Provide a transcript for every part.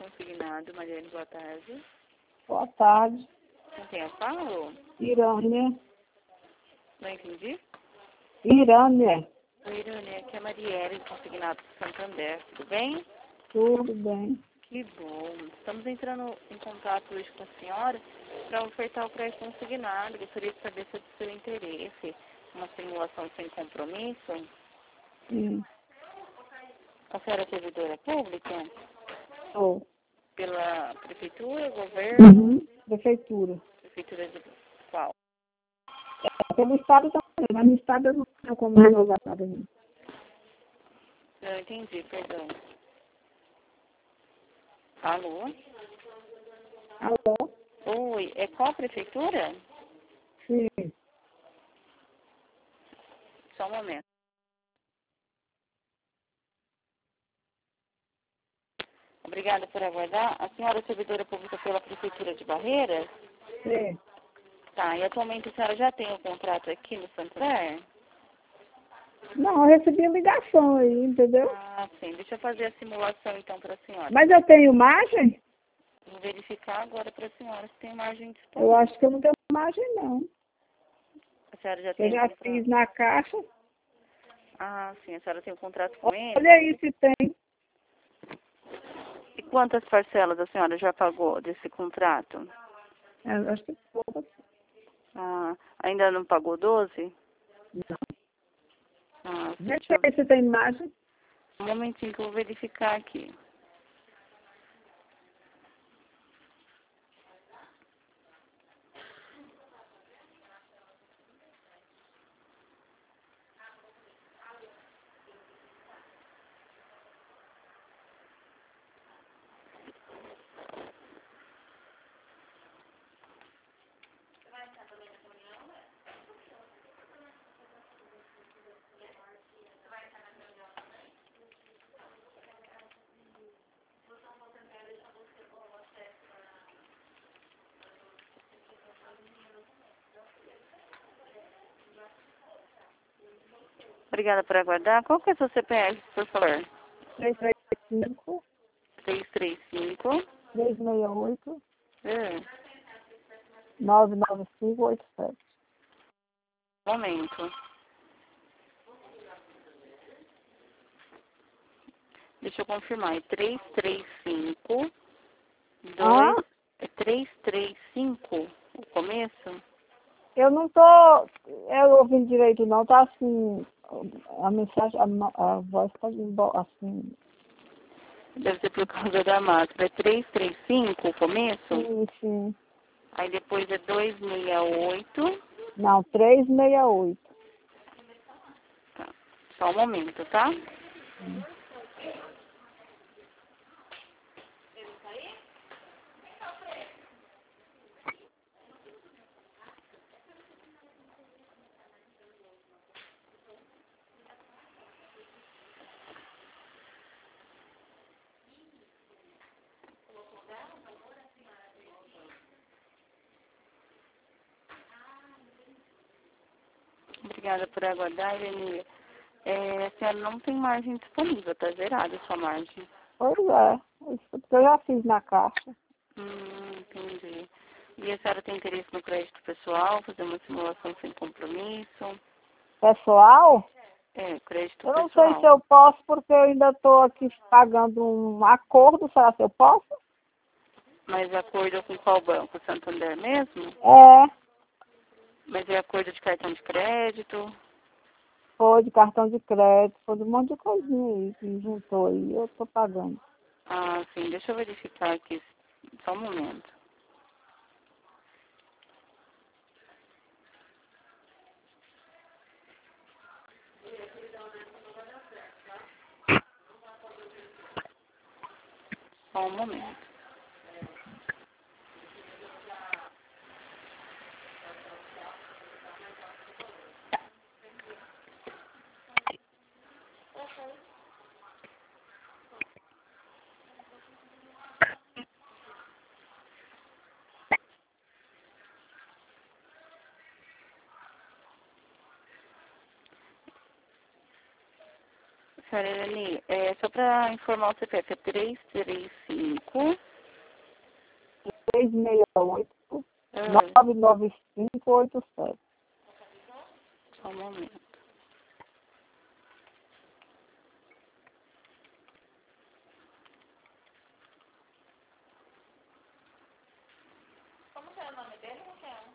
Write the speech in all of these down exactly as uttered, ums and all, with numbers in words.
consignado. Mariane, boa tarde. Boa tarde. Com quem eu falo? Irânia. Não entendi. Irânia. Oi, Irânia, aqui é a Marielle, consignado do Santander. Tudo bem? Tudo bem. Que bom. Estamos entrando em contato hoje com a senhora para ofertar o crédito consignado. Gostaria de saber se é do seu interesse. Uma simulação sem compromisso. Sim. A senhora é servidora pública? Sou. Pela prefeitura, governo? Uhum. Prefeitura. Prefeitura de qual? É pelo estado também, mas no estado eu não tenho como renovar nada ainda. Não entendi, perdão. Alô? Alô? Oi, é qual prefeitura? Sim. Só um momento. Obrigada por aguardar. A senhora é servidora pública pela prefeitura de Barreiras? Sim. Tá, e atualmente a senhora já tem o contrato aqui no Santander? Não, eu recebi uma ligação aí, entendeu? Ah, sim. Deixa eu fazer a simulação então para a senhora. Mas eu tenho margem? Vou verificar agora para a senhora se tem margem Eu disponível. acho que eu não tenho margem, não. A senhora já Eu tem o já contrato? fiz na caixa. Ah, sim. A senhora tem o contrato com ele? Olha aí se tem. E quantas parcelas a senhora já pagou desse contrato? Eu acho que poucas. Ah, ainda não pagou doze? Não. Ah, sim. Deixa Deixa eu eu ver se tem margem. Um momentinho que eu vou verificar aqui. Obrigada por aguardar. Qual que é o seu C P F, por favor? três três cinco, três três cinco. três seis oito, É, nove nove cinco oito sete. momento. Deixa eu confirmar. É três três cinco. dois. Ah, É três três cinco o começo? eu não tô eu ouvindo direito não, tá assim, a mensagem, a, ma- a voz tá embo- assim. Deve ser por causa da máscara. É três três cinco o começo? Sim, sim. Aí depois é dois seis oito. Não, três seis oito. Tá. Só um momento, tá? Hum. Obrigada por aguardar, Irene. É, a senhora não tem margem disponível, tá zerada a sua margem. Pois é, isso porque eu já fiz na caixa. Hum, entendi. E a senhora tem interesse no crédito pessoal, fazer uma simulação sem compromisso? Pessoal, É, crédito eu não sei se pessoal. eu posso porque eu ainda estou aqui pagando um acordo, será que eu posso? Mas acordo com qual banco? Santander mesmo? É, Mas é acordo de cartão de crédito? foi de cartão de crédito, foi de um monte de coisinha aí que juntou aí, eu estou pagando. Ah, sim, deixa eu verificar aqui. Só um momento. Só um momento. senhora Eleni, é, só para informar o C P F, é três três cinco... três seis oito, Ah, nove nove cinco oito sete. só um momento. Como que é o nome dele, Raquel?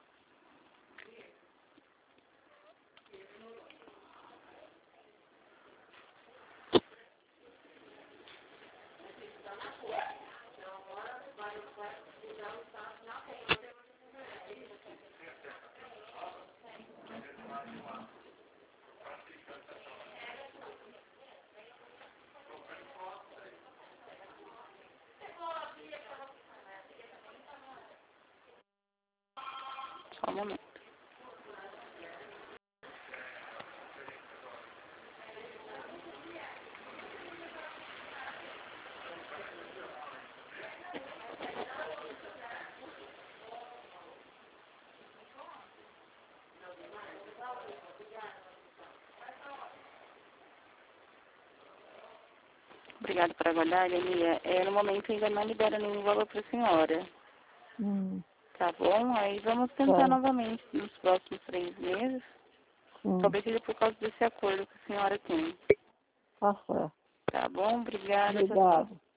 Só um momento. Obrigada por aguardar, Eleni. É, no momento ainda não libera nenhum valor para a senhora. Hum, Tá bom? Aí vamos tentar tá, novamente nos próximos três meses. sim, Talvez seja por causa desse acordo que a senhora tem. tá certo. Tá bom? Obrigada. Tchau, tchau. Obrigado.